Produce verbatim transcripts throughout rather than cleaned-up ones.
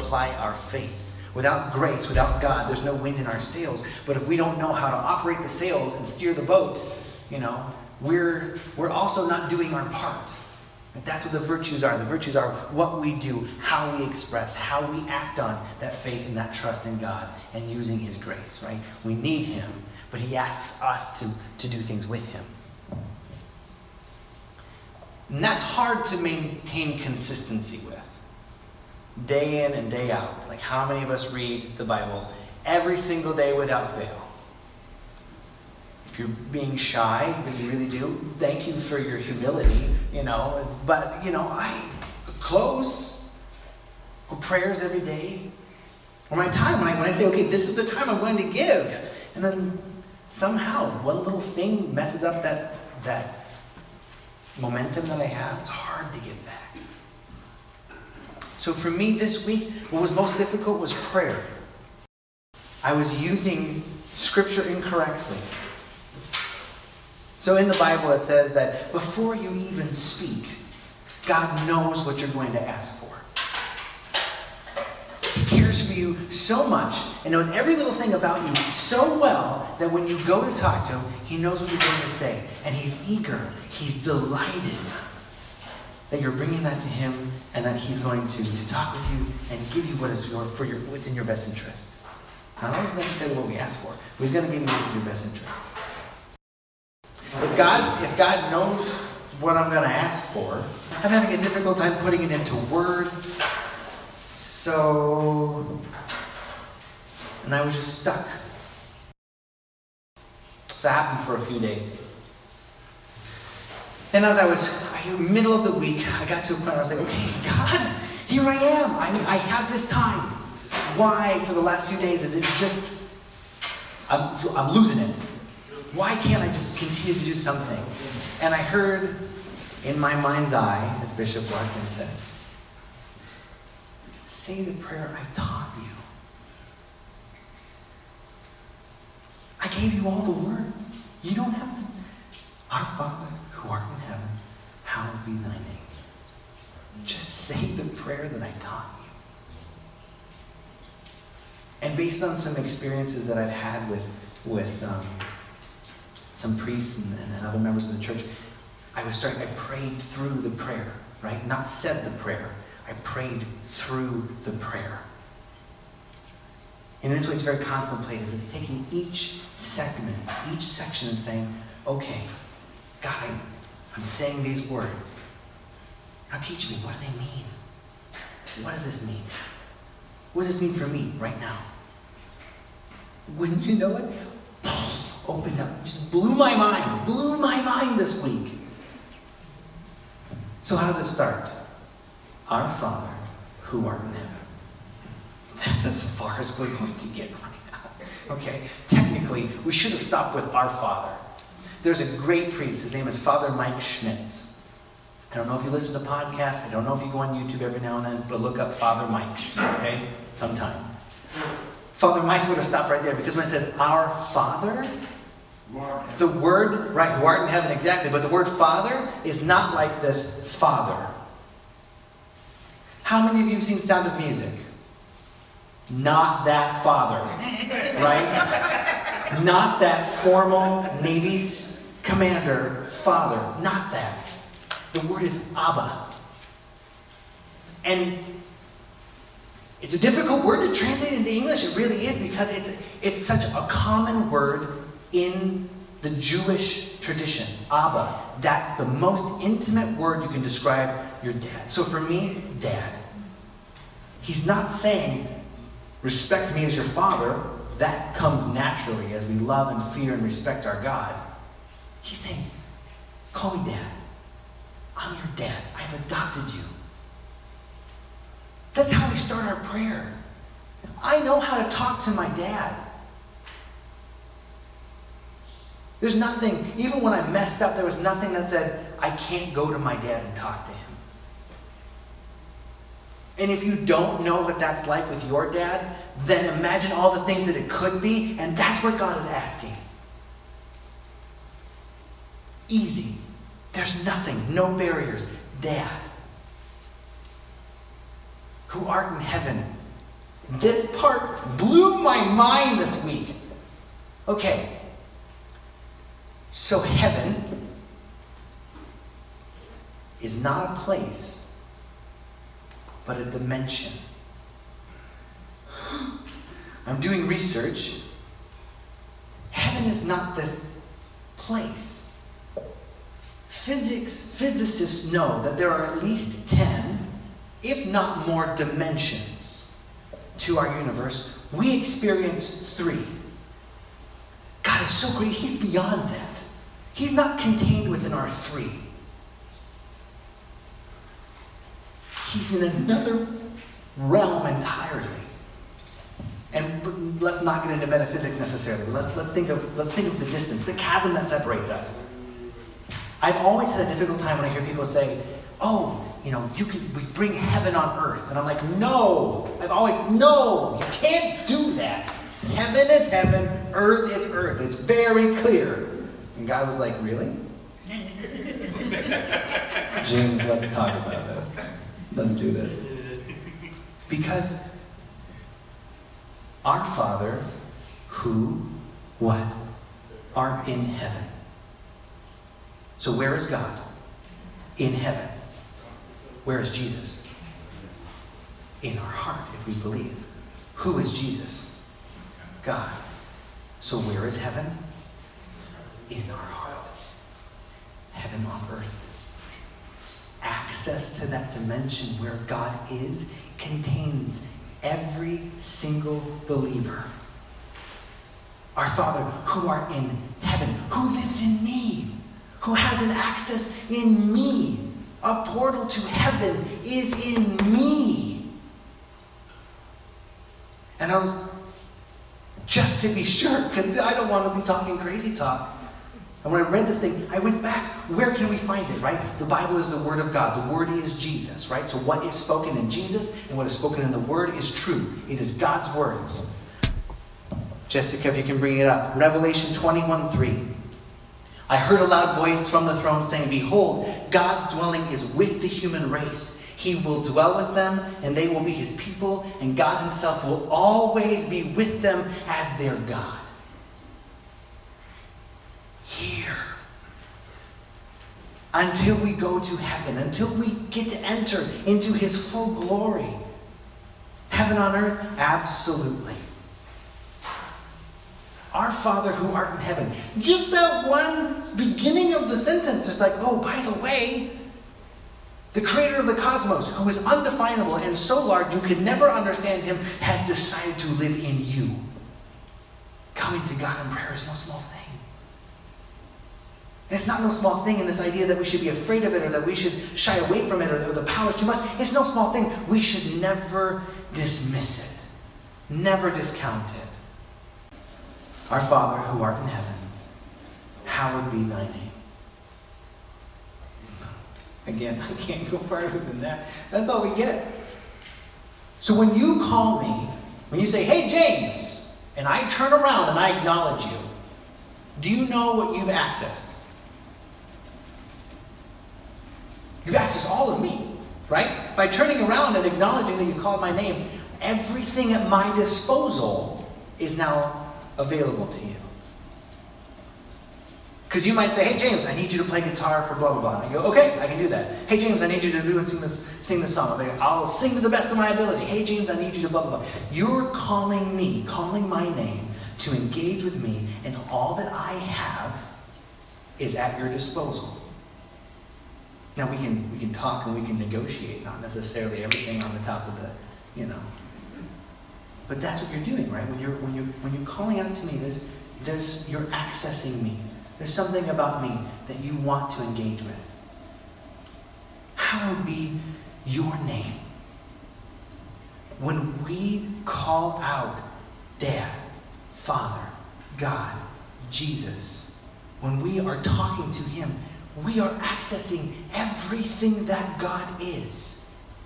apply our faith. Without grace, without God, there's no wind in our sails. But if we don't know how to operate the sails and steer the boat, you know, we're we're also not doing our part. That's what the virtues are. The virtues are what we do, how we express, how we act on that faith and that trust in God and using his grace, right? We need him, but he asks us to, to do things with him. And that's hard to maintain consistency with. Day in and day out. Like, how many of us read the Bible every single day without fail? If you're being shy, but you really do, thank you for your humility, you know. But, you know, I close or prayers every day. Or my time, when I, when I say, okay, this is the time I'm going to give. And then somehow one little thing messes up that, that momentum that I have. It's hard to get back. So for me this week, what was most difficult was prayer. I was using Scripture incorrectly. So in the Bible it says that before you even speak, God knows what you're going to ask for. He cares for you so much and knows every little thing about you so well that when you go to talk to him, he knows what you're going to say. And he's eager, he's delighted that you're bringing that to him and that he's going to, to talk with you and give you what is your, for your, what's in your best interest. Not always necessarily what we ask for, but he's going to give you what's in your best interest. If God, if God knows what I'm going to ask for, I'm having a difficult time putting it into words. So, and I was just stuck. So it happened for a few days. And as I was, in the middle of the week, I got to a point where I was like, okay, God, here I am. I, I have this time. Why, for the last few days, is it just, I'm, I'm losing it. Why can't I just continue to do something? And I heard in my mind's eye, as Bishop Larkin says, say the prayer I taught you. I gave you all the words. You don't have to. Our Father who art in heaven, hallowed be thy name. Just say the prayer that I taught you. And based on some experiences that I've had with, with um, some priests and, and other members of the church, I was starting, I prayed through the prayer, right? Not said the prayer. I prayed through the prayer. And in this way, it's very contemplative. It's taking each segment, each section and saying, okay, God, I, I'm saying these words. Now teach me, what do they mean? What does this mean? What does this mean for me right now? Wouldn't you know it? Opened up, just blew my mind, blew my mind this week. So how does it start? Our Father, who art in heaven. That's as far as we're going to get right now. Okay, technically, we should have stopped with our Father. There's a great priest, his name is Father Mike Schmitz. I don't know if you listen to podcasts, I don't know if you go on YouTube every now and then, but look up Father Mike, okay, sometime. Father Mike would have stopped right there, because when it says our Father, the word, right, who art in heaven, exactly, but the word Father is not like this Father. How many of you have seen Sound of Music? Not that Father, right? Not that formal Navy commander Father. Not that. The word is Abba. And it's a difficult word to translate into English. It really is, because it's, it's such a common word in the Jewish tradition. Abba. That's the most intimate word you can describe your dad. So for me, Dad. He's not saying, respect me as your father. That comes naturally as we love and fear and respect our God. He's saying, call me Dad. I'm your dad. I've adopted you. That's how we start our prayer. I know how to talk to my dad. There's nothing, even when I messed up, there was nothing that said, I can't go to my dad and talk to him. And if you don't know what that's like with your dad, then imagine all the things that it could be, and that's what God is asking. Easy. There's nothing, no barriers. Dad, who art in heaven, This part blew my mind this week. Okay. So heaven is not a place, but a dimension. I'm doing research. Heaven is not this place. Physics, physicists know that there are at least ten, if not more, dimensions to our universe. We experience three. God is so great, He's beyond that. He's not contained within our three. He's in another realm entirely. And let's not get into metaphysics necessarily. Let's let's think of let's think of the distance, the chasm that separates us. I've always had a difficult time when I hear people say, "Oh, you know, you can we bring heaven on earth," and I'm like, "No!" I've always no, you can't do that. Heaven is heaven, earth is earth. It's very clear. And God was like, "Really?" James, let's talk about this. Let's do this. Because our Father, who, what? Art in heaven. So where is God? In heaven. Where is Jesus? In our heart, if we believe. Who is Jesus? God. So where is heaven? In our heart. Heaven on earth. Access to that dimension where God is contains every single believer. Our Father, who art in heaven, who lives in me, who has an access in me. A portal to heaven is in me. And I was, just to be sure, because I don't want to be talking crazy talk. And when I read this thing, I went back. Where can we find it, right? The Bible is the Word of God. The Word is Jesus, right? So what is spoken in Jesus and what is spoken in the Word is true. It is God's words. Jessica, if you can bring it up. Revelation twenty-one three. I heard a loud voice from the throne saying, "Behold, God's dwelling is with the human race. He will dwell with them, and they will be His people, and God Himself will always be with them as their God." Here. Until we go to heaven, until we get to enter into His full glory. Heaven on earth? Absolutely. Our Father who art in heaven. Just that one beginning of the sentence is like, oh, by the way, the creator of the cosmos, who is undefinable and so large you could never understand Him, has decided to live in you. Coming to God in prayer is no small thing. And it's not no small thing in this idea that we should be afraid of it or that we should shy away from it or that the power is too much. It's no small thing. We should never dismiss it. Never discount it. Our Father who art in heaven, hallowed be thy name. Again, I can't go further than that. That's all we get. So when you call me, when you say, "Hey, James," and I turn around and I acknowledge you, do you know what you've accessed? You've accessed all of me, right? By turning around and acknowledging that you've called my name, everything at my disposal is now available to you. Because you might say, "Hey, James, I need you to play guitar for blah, blah, blah." And I go, "Okay, I can do that." "Hey, James, I need you to do and sing this, sing this song." I'll, I'll sing to the best of my ability. "Hey, James, I need you to blah, blah, blah." You're calling me, calling my name to engage with me, and all that I have is at your disposal. Now, we can we can talk and we can negotiate, not necessarily everything on the top of the, you know. But that's what you're doing, right? When you're when you're when you're calling out to me, there's there's you're accessing me. There's something about me that you want to engage with. Hallowed be your name. When we call out Dad, Father, God, Jesus, when we are talking to Him, we are accessing everything that God is.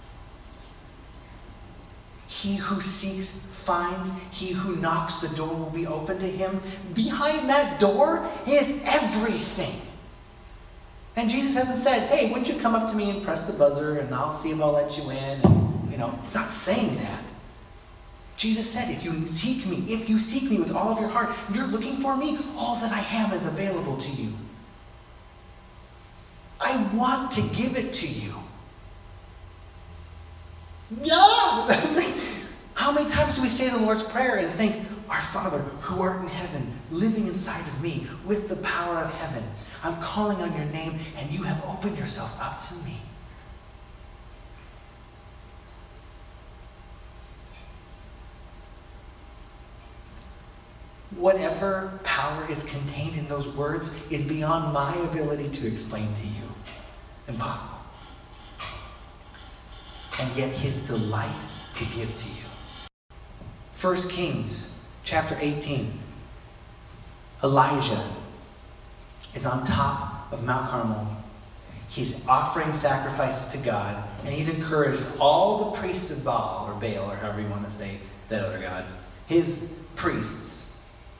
He who seeks finds. He who knocks, the door will be open to him. Behind that door is everything. And Jesus hasn't said, "Hey, wouldn't you come up to me and press the buzzer and I'll see if I'll let you in." And, you know, it's not saying that. Jesus said, if you seek me, if you seek me with all of your heart, and you're looking for me, all that I am is available to you. I want to give it to you. No! How many times do we say the Lord's Prayer and think, our Father who art in heaven, living inside of me with the power of heaven. I'm calling on your name and you have opened yourself up to me. Whatever power is contained in those words is beyond my ability to explain to you. Impossible. And yet his delight to give to you. First Kings chapter eighteen. Elijah is on top of Mount Carmel. He's offering sacrifices to God, and he's encouraged all the priests of Baal, or Baal, or however you want to say that other god, his priests.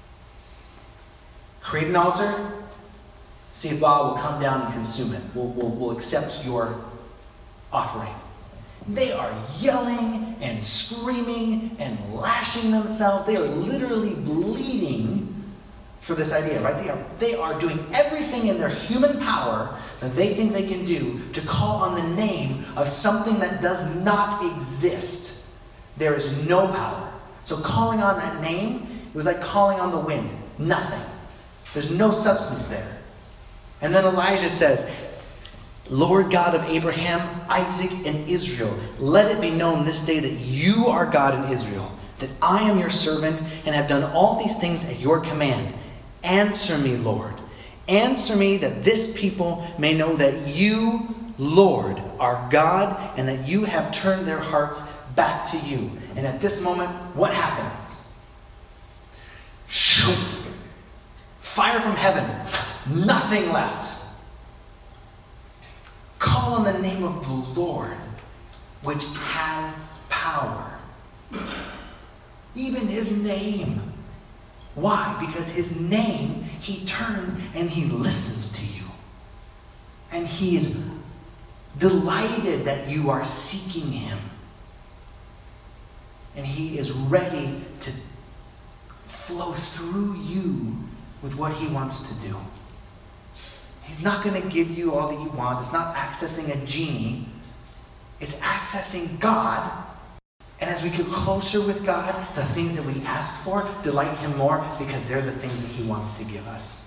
Create an altar, see if Baal will come down and consume it. We'll, we'll, we'll accept your offering. They are yelling and screaming and lashing themselves. They are literally bleeding for this idea, right? They are, they are doing everything in their human power that they think they can do to call on the name of something that does not exist. There is no power. So calling on that name, it was like calling on the wind. Nothing. There's no substance there. And then Elijah says, Lord God of Abraham, Isaac, and Israel, let it be known this day that you are God in Israel, that I am your servant and have done all these things at your command. Answer me, Lord. Answer me that this people may know that you, Lord, are God and that you have turned their hearts back to you. And at this moment, what happens? Shoo! Fire from heaven. Nothing left. Call on the name of the Lord, which has power. Even his name. Why? Because his name, he turns and he listens to you. And he is delighted that you are seeking him. And he is ready to flow through you with what he wants to do. He's not going to give you all that you want. It's not accessing a genie. It's accessing God. And as we get closer with God, the things that we ask for delight him more because they're the things that he wants to give us.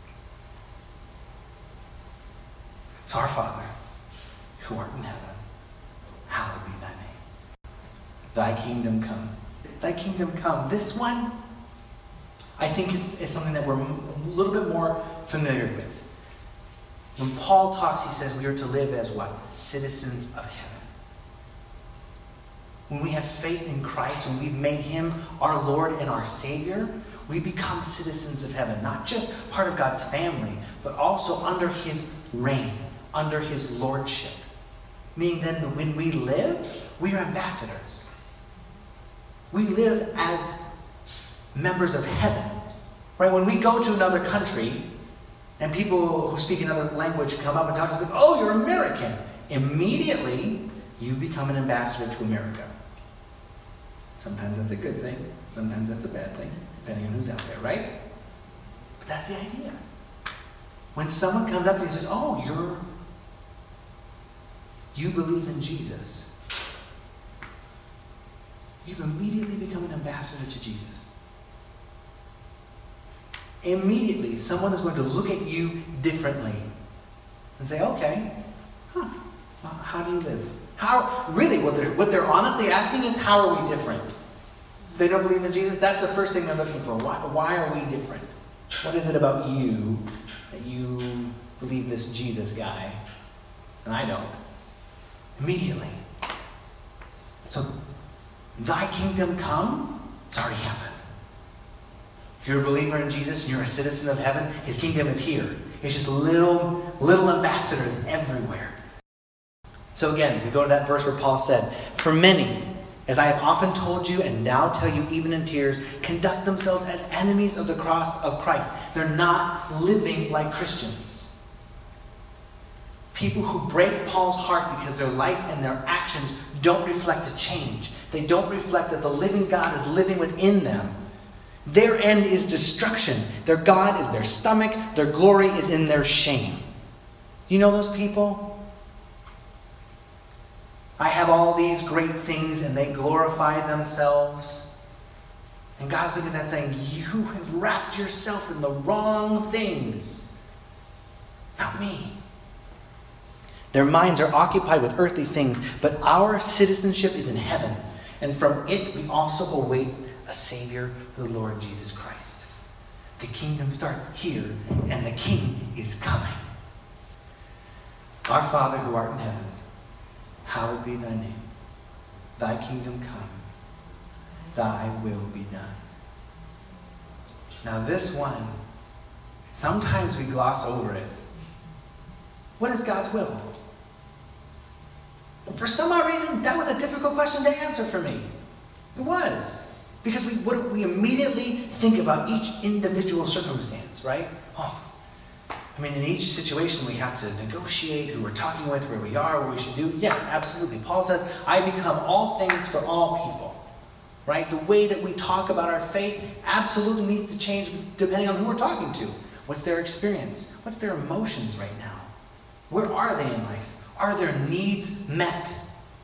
So our Father, who art in heaven, hallowed be thy name. Thy kingdom come. Thy kingdom come. This one, I think, is, is something that we're a little bit more familiar with. When Paul talks, he says we are to live as what? Citizens of heaven. When we have faith in Christ, when we've made him our Lord and our Savior, we become citizens of heaven. Not just part of God's family, but also under his reign, under his lordship. Meaning then that when we live, we are ambassadors. We live as members of heaven. Right? When we go to another country, and people who speak another language come up and talk to us like, oh, you're American. Immediately, you become an ambassador to America. Sometimes that's a good thing. Sometimes that's a bad thing, depending on who's out there, right? But that's the idea. When someone comes up to you and says, oh, you're, you believe in Jesus, you've immediately become an ambassador to Jesus. Immediately, someone is going to look at you differently and say, okay, huh, well, how do you live? How, really, what they're, what they're honestly asking is, how are we different? They don't believe in Jesus? That's the first thing they're looking for. Why, why are we different? What is it about you that you believe this Jesus guy and I don't? Immediately. So, thy kingdom come, it's already happened. If you're a believer in Jesus and you're a citizen of heaven, his kingdom is here. It's just little, little ambassadors everywhere. So again, we go to that verse where Paul said, for many, as I have often told you and now tell you even in tears, conduct themselves as enemies of the cross of Christ. They're not living like Christians. People who break Paul's heart because their life and their actions don't reflect a change. They don't reflect that the living God is living within them. Their end is destruction. Their God is their stomach. Their glory is in their shame. You know those people? I have all these great things and they glorify themselves. And God's looking at that saying, you have wrapped yourself in the wrong things. Not me. Their minds are occupied with earthly things, but our citizenship is in heaven. And from it we also await a Savior, the Lord Jesus Christ. The kingdom starts here, and the King is coming. Our Father who art in heaven, hallowed be thy name. Thy kingdom come. Thy will be done. Now this one, sometimes we gloss over it. What is God's will? For some odd reason, that was a difficult question to answer for me. It was. Because we what, we immediately think about each individual circumstance, right? Oh, I mean, in each situation we have to negotiate who we're talking with, where we are, what we should do. Yes, absolutely. Paul says, I become all things for all people. Right? The way that we talk about our faith absolutely needs to change depending on who we're talking to. What's their experience? What's their emotions right now? Where are they in life? Are their needs met?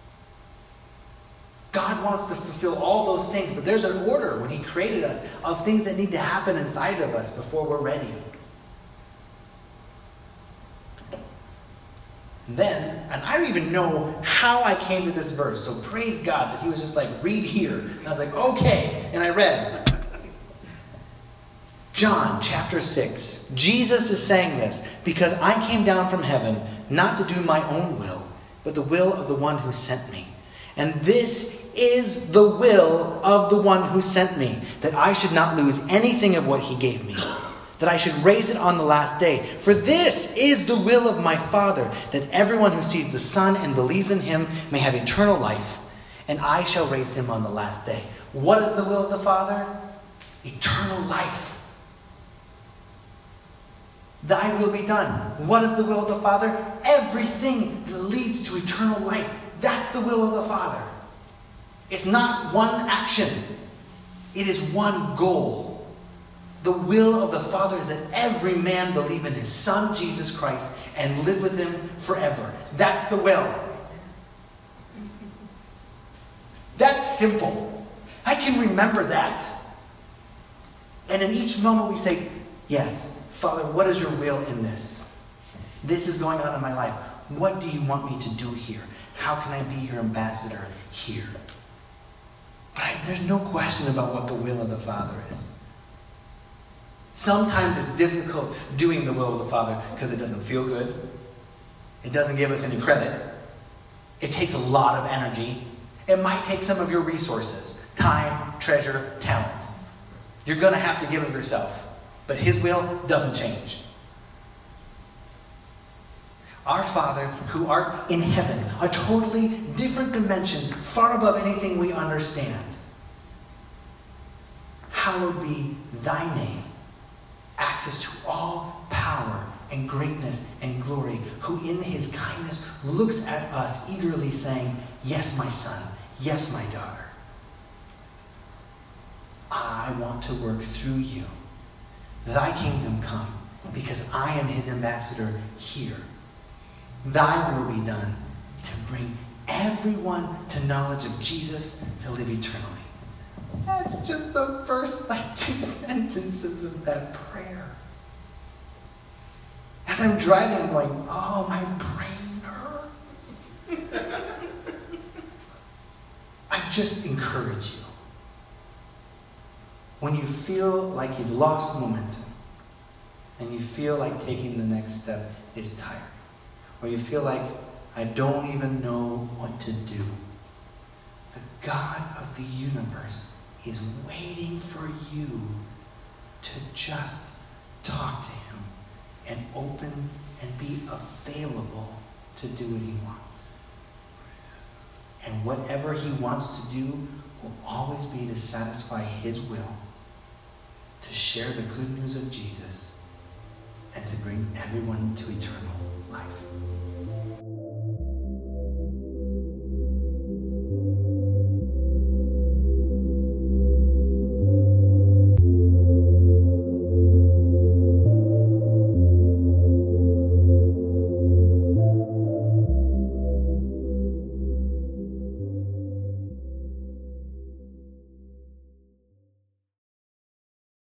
God wants to fulfill all those things, but there's an order when he created us of things that need to happen inside of us before we're ready. And then, and I don't even know how I came to this verse, so praise God that he was just like, read here. And I was like, okay. And I read John chapter six. Jesus is saying this, because I came down from heaven not to do my own will, but the will of the one who sent me. And this is the will of the one who sent me, that I should not lose anything of what he gave me, that I should raise it on the last day. For this is the will of my Father, that everyone who sees the Son and believes in him may have eternal life, and I shall raise him on the last day. What is the will of the Father? Eternal life. Thy will be done. What is the will of the Father? Everything that leads to eternal life. That's the will of the Father. It's not one action. It is one goal. The will of the Father is that every man believe in his Son, Jesus Christ, and live with him forever. That's the will. That's simple. I can remember that. And in each moment we say, yes, Father, what is your will in this? This is going on in my life. What do you want me to do here? How can I be your ambassador here? But I, there's no question about what the will of the Father is. Sometimes it's difficult doing the will of the Father because it doesn't feel good. It doesn't give us any credit. It takes a lot of energy. It might take some of your resources, time, treasure, talent. You're going to have to give of yourself. But his will doesn't change. Our Father, who art in heaven, a totally different dimension, far above anything we understand. Hallowed be thy name. Access to all power and greatness and glory, who in his kindness looks at us eagerly saying, yes, my son, yes, my daughter. I want to work through you. Thy kingdom come, because I am his ambassador here. Thy will be done to bring everyone to knowledge of Jesus to live eternally. That's just the first like two sentences of that prayer. As I'm driving, I'm like, oh, my brain hurts. I just encourage you. When you feel like you've lost momentum, and you feel like taking the next step is tiring, or you feel like, I don't even know what to do, the God of the universe is waiting for you to just talk to him and open and be available to do what he wants. And whatever he wants to do will always be to satisfy his will, to share the good news of Jesus, and to bring everyone to eternal life.